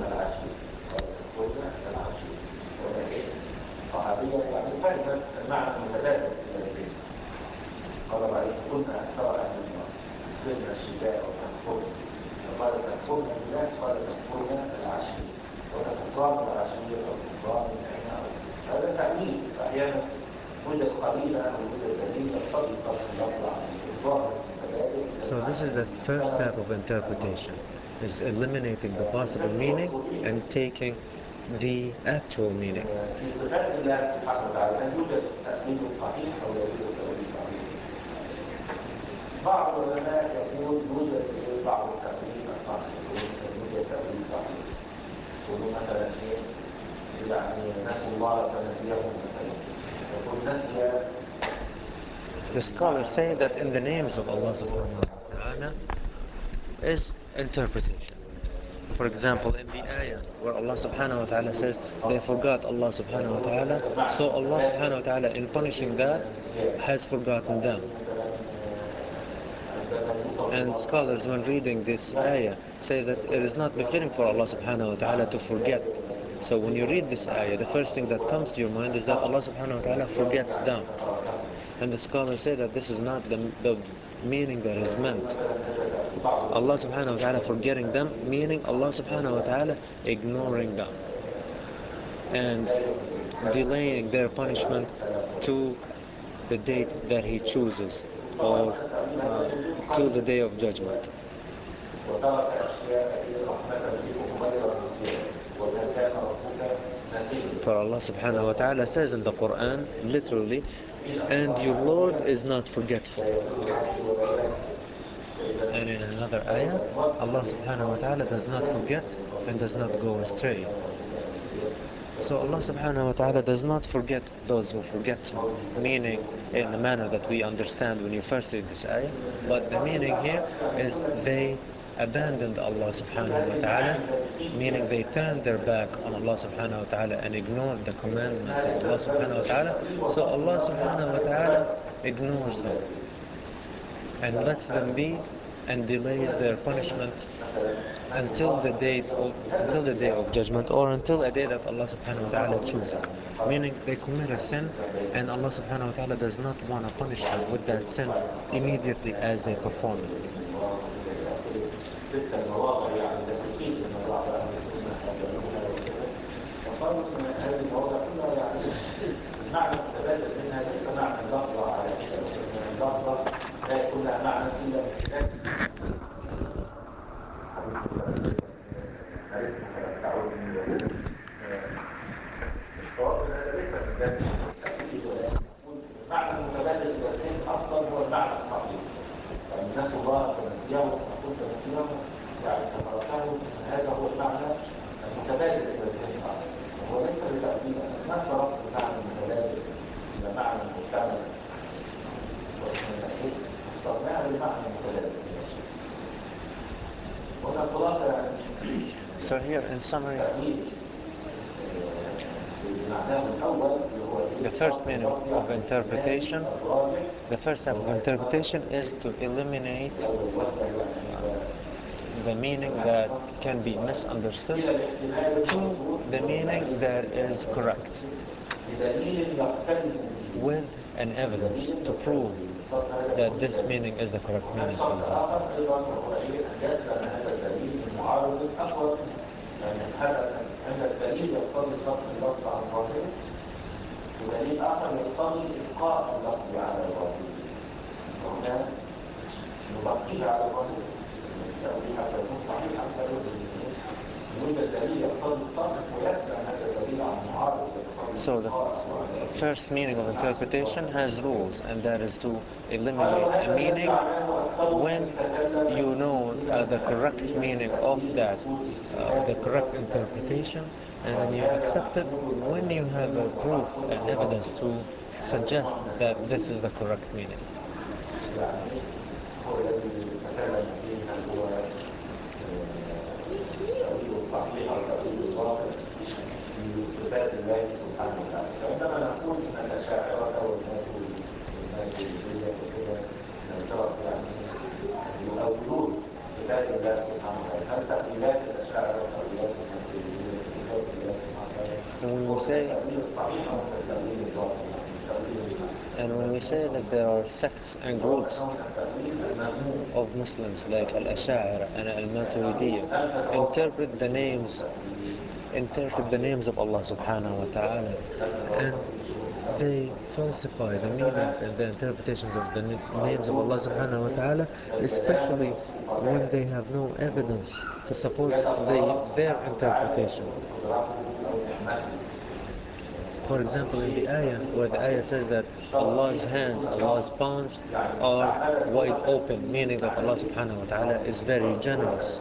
صحابية يعني فهمت المعنى المتبادل في الاثنين. قال رأيت كنا أكثر أهل النار سرنا الشتاء وتكفرنا، فقال تكفرنا بالله، قال تكفرنا العشير، ولا كفران العشير أو كفران العين، هذا تعليل. أحيانا وجد قليلة أو وجد دليل يقتضي صرف اللفظ عن الظاهر المتبادل. So this is the first type of interpretation, is eliminating the possible meaning and taking the actual meaning. في صفات الله سبحانه وتعالى هل يوجد تأويل صحيح أو لا يوجد تأويل صحيح؟ بعض العلماء يقول يوجد بعض التأويل الصحيح، يوجد تأويل صحيح. يقولون مثلا ايه؟ يعني نسوا الله فنسيهم مثلا. يقول نسي. The scholars say that in the names of Allah subhanahu wa ta'ala is interpretation. For example, in the ayah where Allah subhanahu wa ta'ala says they forgot Allah subhanahu wa ta'ala, so Allah subhanahu wa ta'ala in punishing that has forgotten them. And scholars, when reading this ayah, say that it is not befitting for Allah subhanahu wa ta'ala to forget. So when you read this ayah, the first thing that comes to your mind is that Allah subhanahu wa ta'ala forgets them. And the scholars say that this is not the, the meaning that is meant. Allah subhanahu wa ta'ala forgetting them, meaning Allah subhanahu wa ta'ala ignoring them and delaying their punishment to the date that He chooses, or uh, to the day of judgment. For Allah subhanahu wa ta'ala says in the Quran, literally, and your Lord is not forgetful. And in another ayah, Allah subhanahu wa ta'ala does not forget and does not go astray. So Allah subhanahu wa ta'ala does not forget those who forget Him, meaning in the manner that we understand when you first read this ayah, but the meaning here is they abandoned Allah subhanahu wa ta'ala, meaning they turned their back on Allah subhanahu wa ta'ala and ignored the commandments of Allah subhanahu wa ta'ala. So Allah subhanahu wa ta'ala ignores them and lets them be and delays their punishment until the date of, until the day of judgment, or until a day that Allah subhanahu wa ta'ala chooses. Meaning they commit a sin and Allah subhanahu wa ta'ala does not want to punish them with that sin immediately as they perform it. المعنى المتبادل منها ليس معنى اللفظة على حدة، وإن اللفظة لا يكون لها معنى إلا بخلاف المعنى المتبادل للذهن أصلا هو المعنى الصحيح. يعني نسوا الله فنسيهم، فقلت نسيهم يعني تركه، هذا هو المعنى المتبادل للذهن أصلا. هو ليس بتأويل، ما صرفت المعنى المتبادل إلى معنى محتمل واستغناها بالمعنى المتبادل. هنا الخلاصة يعني. So here in summary, the first meaning of interpretation, the first type of interpretation is to eliminate the meaning that can be misunderstood to the meaning that is correct, with an evidence to prove that this meaning is the correct meaning. For example, يعني هذا عند الدليل يقتضي صرف اللفظ عن ظاهره، ودليل آخر يقتضي إبقاء اللفظ على ظاهره، وهنا نبقيه على ظاهره التأويل حتى يكون صحيحا فلا يوجد دليل يقتضي الصرف ويسلم هذا الدليل عن معارض. So the first meaning of interpretation has rules, and that is to eliminate a meaning when you know uh, the correct meaning of that, uh, the correct interpretation, And you accept it when you have a proof and evidence to suggest that this is the correct meaning. يعني هو الذي تكلم فيه هل هو التأويل الصحيح أو التأويل الباطل لصفات الله سبحانه وتعالى. فعندما نقول إن الأشاعرة والماتريدية وكده نفترض يعني يؤولون صفات الله سبحانه وتعالى، هل تأويلات الأشاعرة وتأويلات الماتريدية صفات الله سبحانه وتعالى When هو we say, التأويل الصحيح أو التأويل الباطل؟ and when we say that there are sects and groups of Muslims like Al-Ash'ari and Al-Maturidiyya interpret the names interpret the names of Allah subhanahu wa ta'ala, and they falsify the meanings and the interpretations of the names of Allah subhanahu wa ta'ala, especially when they have no evidence to support the, their interpretation. For example, in the ayah, where the ayah says that Allah's hands, Allah's palms are wide open, meaning that Allah subhanahu wa ta'ala is very generous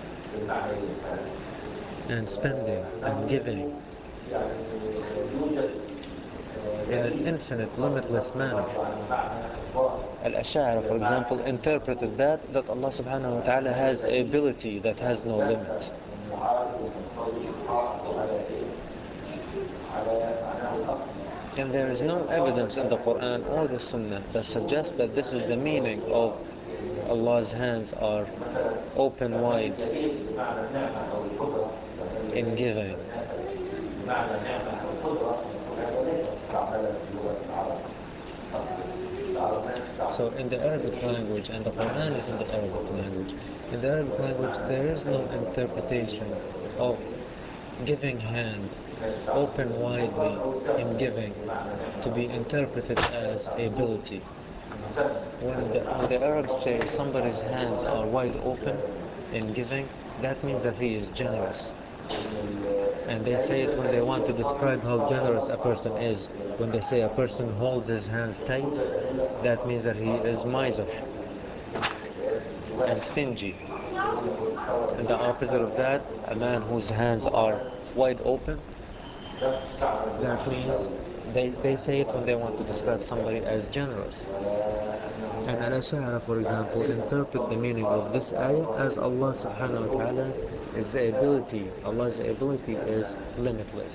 and spending and giving in an infinite, limitless manner. Al-Ash'ari, for example, interpreted that, that Allah subhanahu wa ta'ala has a ability that has no limit. And there is no evidence in the Quran or the Sunnah that suggests that this is the meaning of Allah's hands are open wide in giving. So in the Arabic language, and the Quran is in the Arabic language, in the Arabic language there is no interpretation of giving hand open widely in giving to be interpreted as ability. When the, when the Arabs say somebody's hands are wide open in giving, that means that he is generous. And they say it when they want to describe how generous a person is. When they say a person holds his hands tight, that means that he is miser and stingy. And the opposite of that, a man whose hands are wide open, that means they, they say it when they want to describe somebody as generous. And Al-Ash'ari, for example, interpret the meaning of this ayah as Allah subhanahu wa ta'ala is ability. Allah's ability is limitless.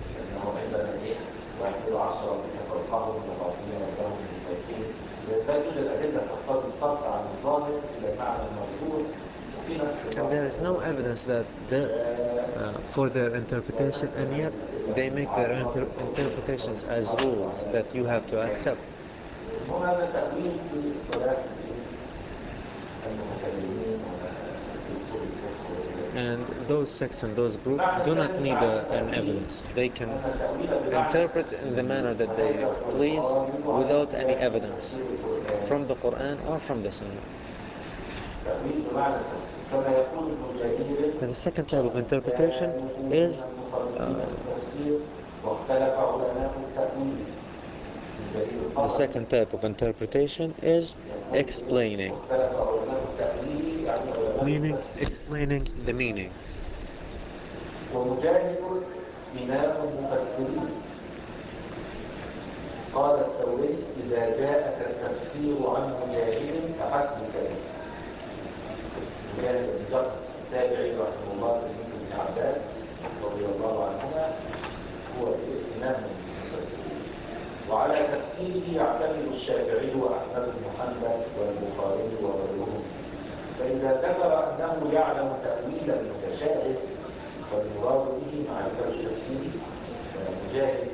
And there is no evidence that uh, for their interpretation, and yet they make their inter interpretations as rules that you have to accept. And those sects and those groups do not need a, an evidence. They can interpret in the manner that they please without any evidence from the Quran or from the Sunnah. And the second type of interpretation is uh, the second type of interpretation is explaining, meaning explaining the meaning. قال الثوري إذا جاءك التفسير عن مجاهد فحسبك به. مجاهد بن جبر التابعي رحمه الله بن عباس رضي الله عنهما هو إمام المفسرين، وعلى تفسيره يعتمد الشافعي وأحمد بن حنبل والبخاري وغيرهم. فإذا ذكر أنه يعلم تأويل المتشابه فالمراد به معرفة التفسير. مجاهد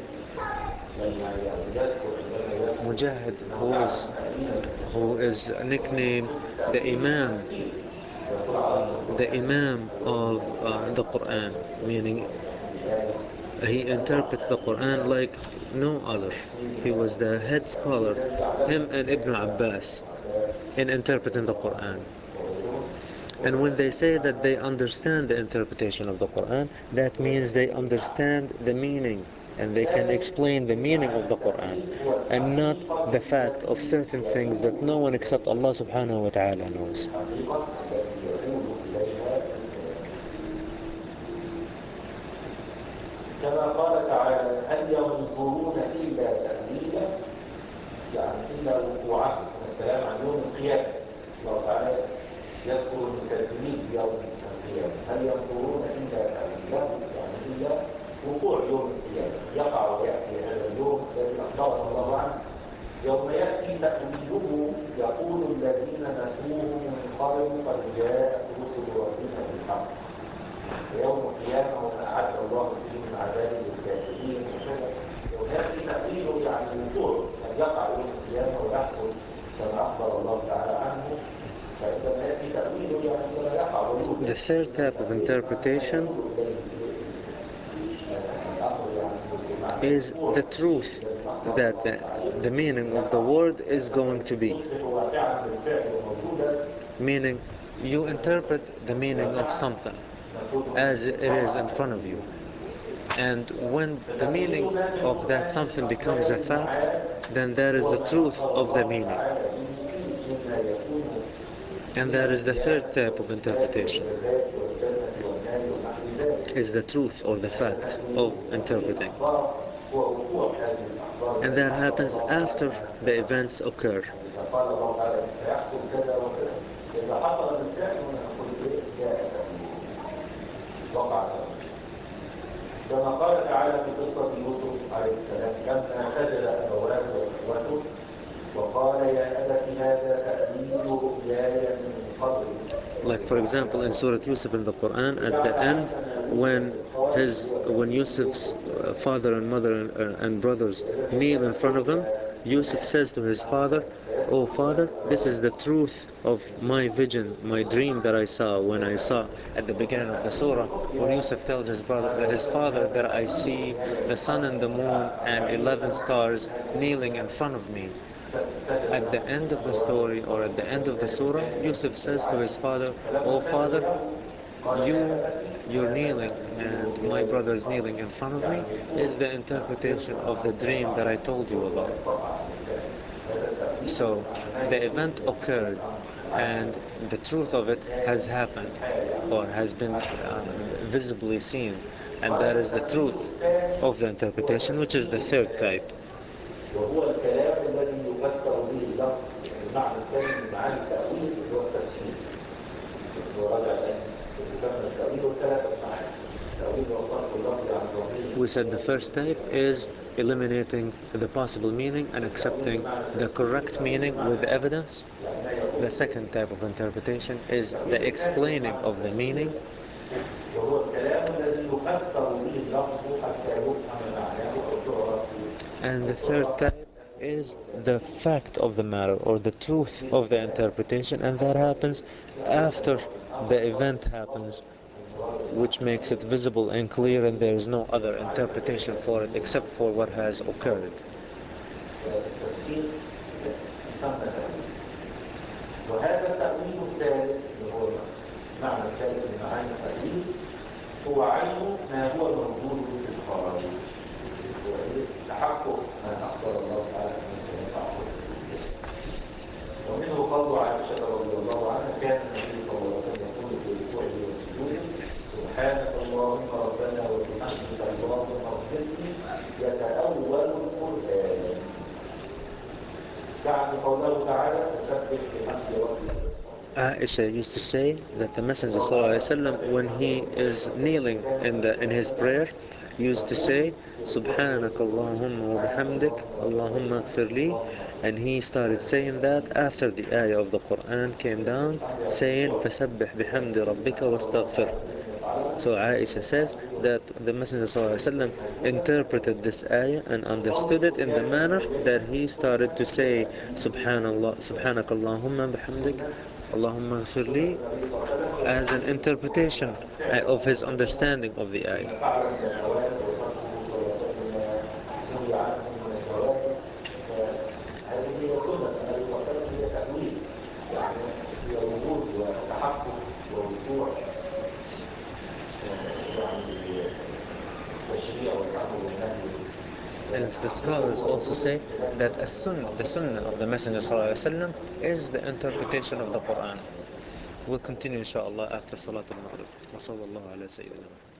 Mujahid, who is who is nicknamed the Imam, uh, the Imam of uh, the Quran, meaning he interprets the Quran like no other. He was the head scholar, him and Ibn Abbas, in interpreting the Quran. And when they say that they understand the interpretation of the Quran, that means they understand the meaning and they can explain the meaning of the Quran, and not the fact of certain things that no one except Allah subhanahu wa ta'ala knows. كما قال تعالى هل ينظرون إلا تأويلا، يعني إلا وقوعه من الكلام عن يوم القيامة. الله تعالى يذكر المكذبين بيوم القيامة، هل ينظرون إلا تأويله، يعني إلا وقوع يوم القيامة، يقع ويأتي هذا اليوم الذي أخبرنا الله عنه. يوم يأتي تأويله يقول الذين نسوه من قبل قد جاءت رسل ربنا بالحق. يوم القيامة وما أعد الله فيه من عذاب للكافرين وكذا. يوم يأتي تأويله يعني الوقوع، أن يقع يوم القيامة ويحصل كما أخبر الله تعالى عنه. فعندما يأتي تأويله يعني عندما يقع ويوجد. The third type of interpretation is the truth that the, the meaning of the word is going to be. Meaning, you interpret the meaning of something as it is in front of you. And when the meaning of that something becomes a fact, then that is the truth of the meaning. And that is the third type of interpretation, is the truth or the fact of interpreting. And that happens after the events occur. كما قال تعالى في قصة يوسف عليه السلام لما خجل أبواه وإخوته وقال يا أبت هذا تأويل رؤياي من قبل. Like for example in Surah Yusuf in the Quran, at the end when his when Yusuf's father and mother and, uh, and brothers kneel in front of him, Yusuf says to his father, "Oh father, this is the truth of my vision, my dream that I saw when I saw at the beginning of the surah, when Yusuf tells his brother, his father, that I see the sun and the moon and eleven stars kneeling in front of me." At the end of the story, or at the end of the surah, Yusuf says to his father, "Oh father, you, you're kneeling and my brother's kneeling in front of me is the interpretation of the dream that I told you about." So the event occurred and the truth of it has happened or has been uh, visibly seen, and that is the truth of the interpretation, which is the third type. وهو الكلام الذي يفسر به اللفظ، المعنى الثاني من معاني التأويل هو التفسير. ورجع يسمى التأويل ثلاثة معاني. التأويل وصرف اللفظ عن ظاهره. We said the first type is eliminating the possible meaning and accepting the correct meaning with evidence. The second type of interpretation is the explaining of the meaning. وهو الكلام الذي يفسر به اللفظ حتى يفهم معناه أو تعرف. And the third type is the fact of the matter, or the truth of the interpretation, and that happens after the event happens, which makes it visible and clear, and there is no other interpretation for it except for what has occurred. وهذا التأويل الثالث هو معنى الثالث من معاني التأويل هو عين ما هو موجود في الخارج، تحقق ما أخبر الله تعالى من سنة. ومنه قول عائشة رضي الله عنها كان النبي صلى الله عليه وسلم يقول في ركوعه وسجوده سبحانك اللهم ربنا وبحمدك اللهم اغفر لي، يتأول القرآن يعني قوله تعالى فسبح بحمد ربك. Aisha used to say that the Messenger ﷺ, when he is kneeling in the in his prayer, used to say Subhanak Allahumma wa bihamdik Allahumma ighfirli, and he started saying that after the ayah of the Quran came down, saying فسبح بحمد ربك واستغفر. So Aisha says that the Messenger ﷺ interpreted this ayah and understood it in the manner that he started to say Subhanallah, Subhanak Allahumma bihamdik Allahumma ighfirli, as an interpretation of his understanding of the ayah. And the scholars also say that a sunnah, the sunnah of the Messenger ﷺ is the interpretation of the Quran. We'll continue inshallah after Salat al-Maghrib. Wa sallallahu ala sayyidina.